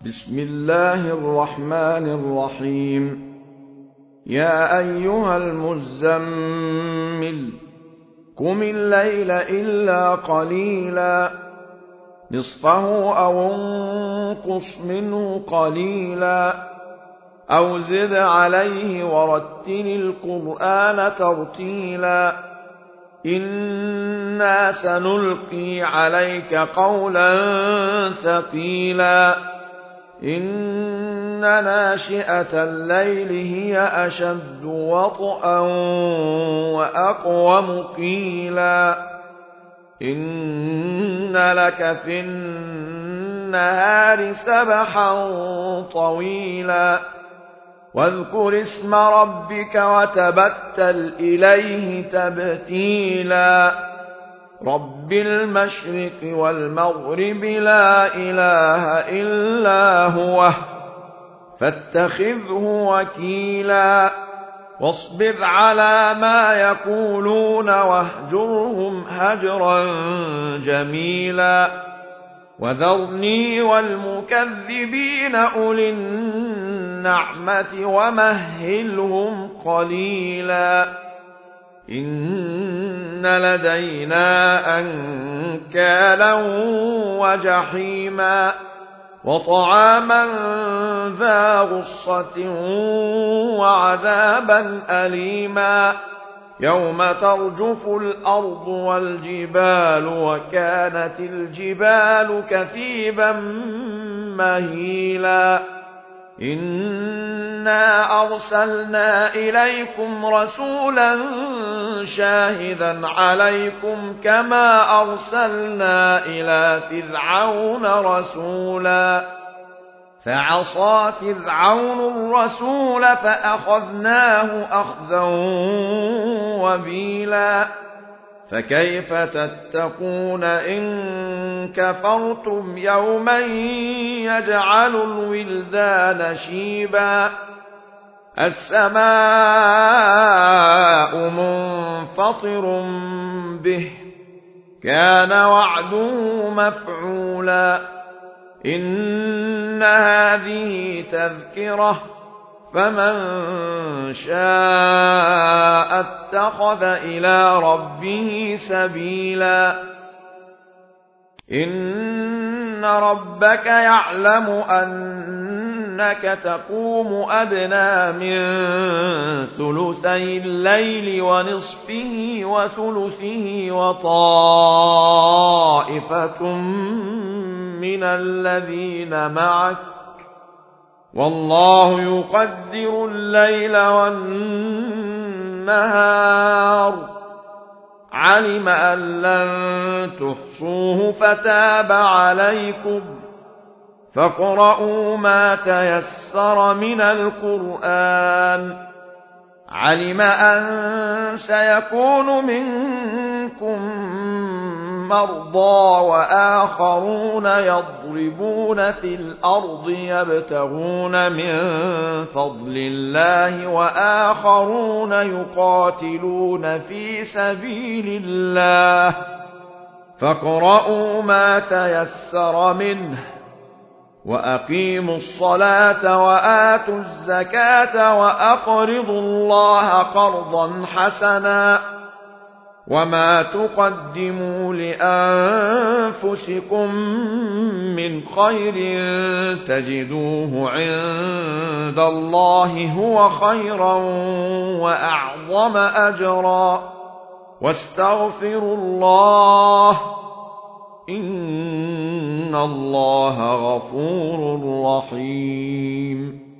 بسم الله الرحمن الرحيم. يا أيها المزمل قم الليل إلا قليلا نصفه أو انقص منه قليلا أو زد عليه ورتل القرآن ترتيلا إنا سنلقي عليك قولا ثقيلا إن ناشئة الليل هي أشد وطئا وأقوم قيلا إن لك في النهار سبحا طويلا واذكر اسم ربك وتبتل إليه تبتيلا رب المشرق والمغرب لا إله إلا هو فاتخذه وكيلا واصبر على ما يقولون واهجرهم هجرا جميلا وذرني والمكذبين أولي النعمة ومهلهم قليلا إن لدينا أنكالا وجحيما وطعاما ذا غصة وعذابا أليما يوم ترجف الأرض والجبال وكانت الجبال كثيبا مهيلا إنا أرسلنا إليكم رسولا شاهدا عليكم كما أرسلنا إلى فرعون رسولا فعصى فرعون الرسول فأخذناه أخذا وبيلا فكيف تتقون إن كفرتم يوما يجعل الولدان شيبا السماء منفطر به كان وعده مفعولا إن هذه تذكرة فمن شاء اتخذ إلى ربه سبيلا إن ربك يعلم أنك تقوم أدنى من ثلثي الليل ونصفه وثلثه وطائفة من الذين معك والله يقدر الليل والنهار علم أن لن تحصوه فتاب عليكم فاقرؤوا ما تيسر من القرآن علم أن سيكون منكم مرضى وآخرون يضربون في الأرض يبتغون من فضل الله وآخرون يقاتلون في سبيل الله فاقرؤوا ما تيسر منه وأقيموا الصلاة وآتوا الزكاة وأقرضوا الله قرضا حسنا وما تقدموا لأنفسكم من خير تجدوه عند الله هو خيرا وأعظم أجرا واستغفروا الله إن الله غفور رحيم